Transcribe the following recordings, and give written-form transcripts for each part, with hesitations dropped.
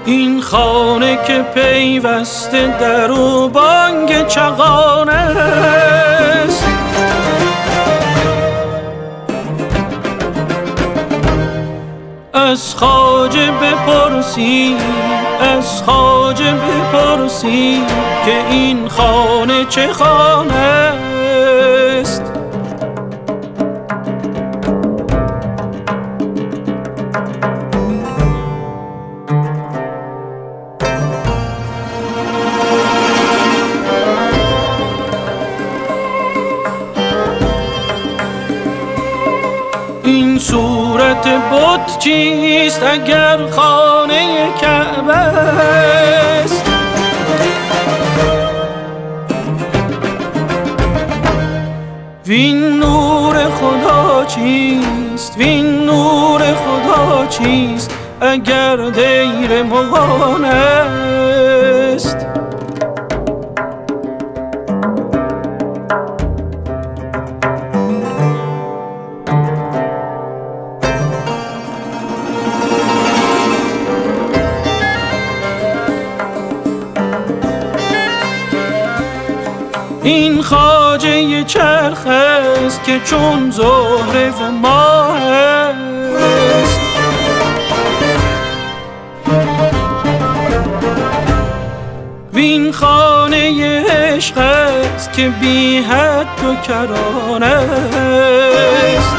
این خانه که پیوسته در او بانگ چغان است. از خواجه بپرسی، از خواجه بپرسی که این خانه چه خانه است. این صورت بت چیست اگر خانه کعبه است؟ وین نور خدا چیست، وین نور خدا چیست اگر دیر مغان است؟ این خواجه چرخ است که چون زهره و ماه است. وین خانه عشق است که بی حد و کرانه است.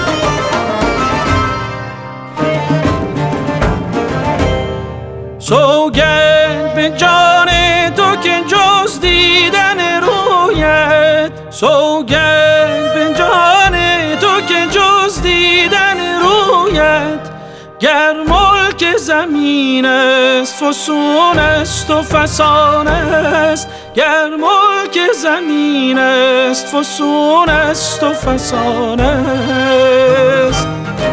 سوگند به جان تو که جز دیدن رویت، سوگند به جان تو که جز دیدن رویت، گر ملک زمین است فسون است و فسانه است، گر ملک زمین است فسون است و فسانه است.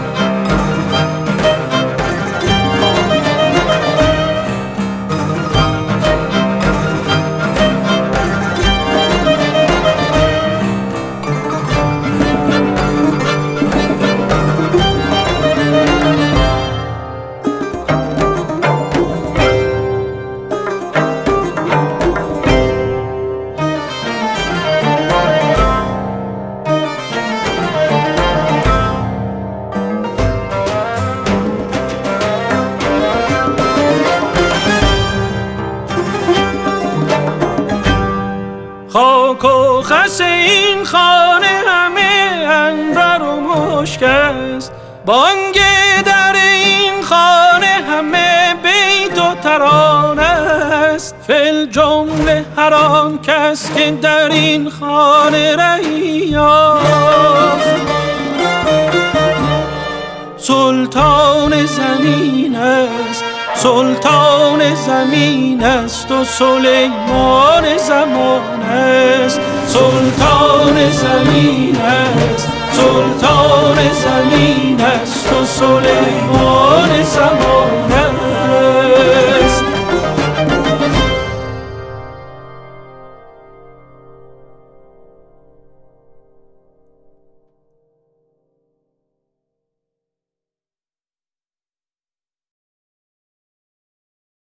خاک و خس این خانه همه عنبر و مشک است، بانگ در این خانه همه بیت و ترانه است. فی الجمله هر آن کس که در این خانه رهی یافت، سلطان زمین است، سلطان زمین است و سلیمان زمان است. سلطان زمین است، سلطان زمین است و سلیمان زمان